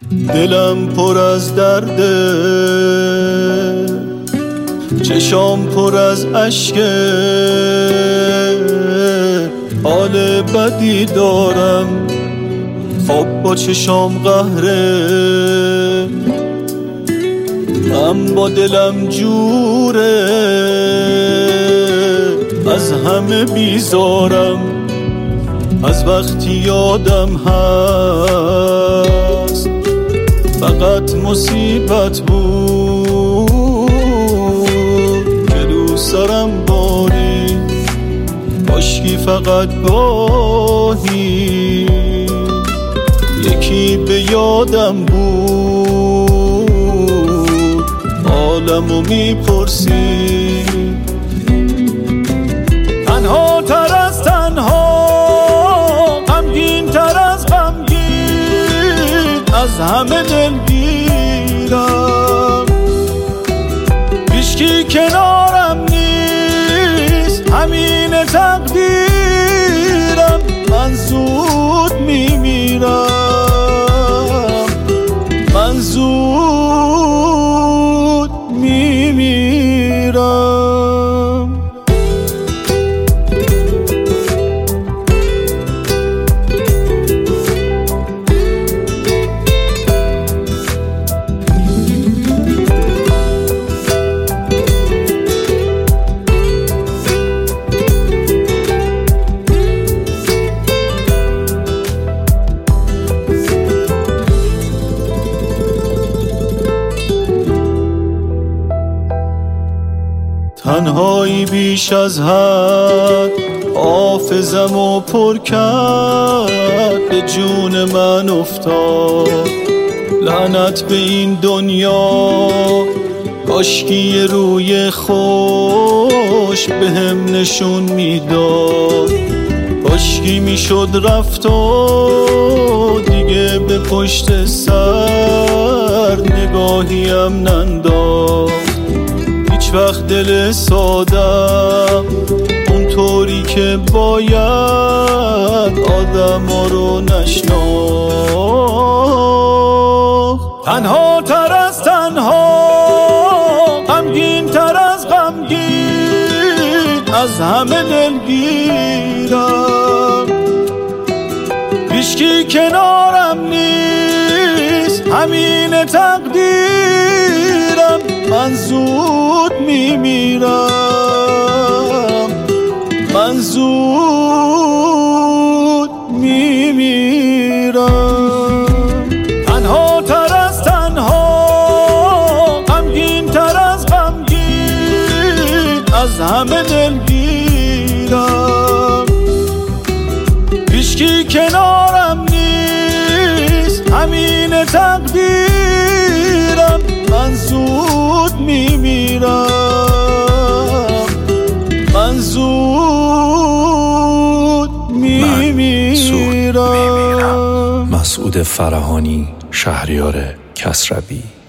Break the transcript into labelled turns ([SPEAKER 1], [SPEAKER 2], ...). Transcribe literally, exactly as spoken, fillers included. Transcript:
[SPEAKER 1] دلم پر از درده، چشام پر از اشکه، حال بدی دارم، خواب با چشام قهره، من با دلم جوره، از همه بیزارم، از وقتی یادم هست فقط مصیبت بود که دوست دارم باری کاشکی فقط گاهی یکی به یادم بود عالمو میپرسی تنها تر از تنها، غمگین تر از غمگین، از همه دلگیرم، هیچکی کنارم نیست، همین تقدیرم، من زود میمیرم، من زود میمیرم. تنهایی بیش از حد حافظم و پر کرد، به جون من افتاد لعنت به این دنیا، کاشکی روی خوش به هم نشون میداد، کاشکی میشد رفت و دیگه به پشت سر نگاهیم ننداخت، هیچ وقت دل سادم اونطوری که باید آدم ها رو نشناخت، تنها تر از تنها، غمگین تر از غمگین، از همه دلگیرم، هیچکی کنارم نیست، همین تقدیرم، من زود میمیرم، من زود میمیرم. تنها تر از تنها، غمگین تر از غمگین، از همه دلگیرم، هیچکی کنارم نیست، همین تقدیرم، من زود میمیرم، من زود میمیرم.
[SPEAKER 2] مسعود فرهانی، شهریار کسروی.